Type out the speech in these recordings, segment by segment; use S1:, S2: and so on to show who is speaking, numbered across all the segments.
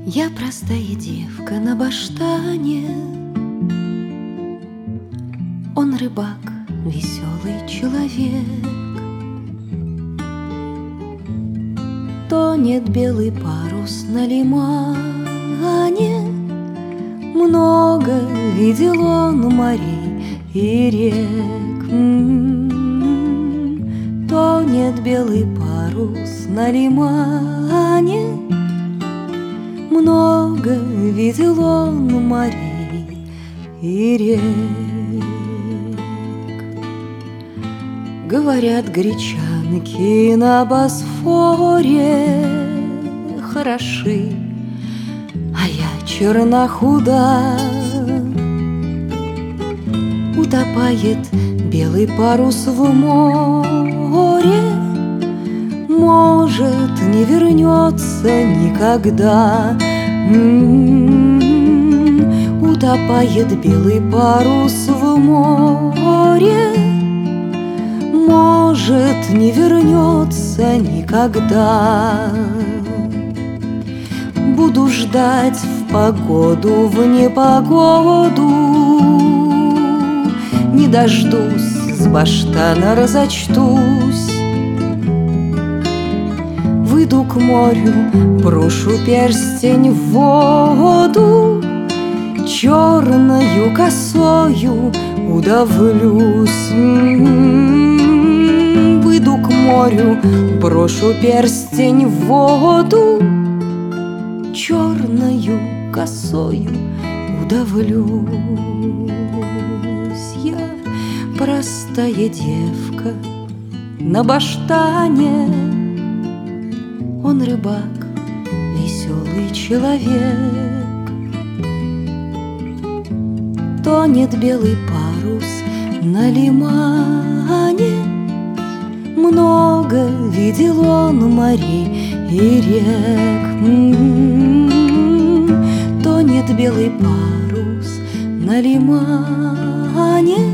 S1: Я простая девка на баштане, он рыбак, веселый человек. Тонет белый парус на лимане, много видел он морей и рек. Тонет белый парус на лимане, много видел он морей и рек. Говорят гречанки на Босфоре хороши, а я черна худа. Утопает белый парус в море, может, не вернется никогда. Утопает белый парус в море, может, не вернется никогда. Буду ждать в погоду, в непогоду, не дождусь, с баштана разочтусь. Выйду к морю, брошу перстень в воду, черною косою удавлюсь. Выйду к морю, брошу перстень в воду, черною косою удавлюсь. Я простая девка на баштане, он рыбак, веселый человек. Тонет белый парус на лимане, много видел он морей и рек. Тонет белый парус на лимане,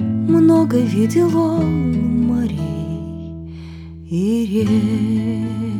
S1: много видел он морей и рек.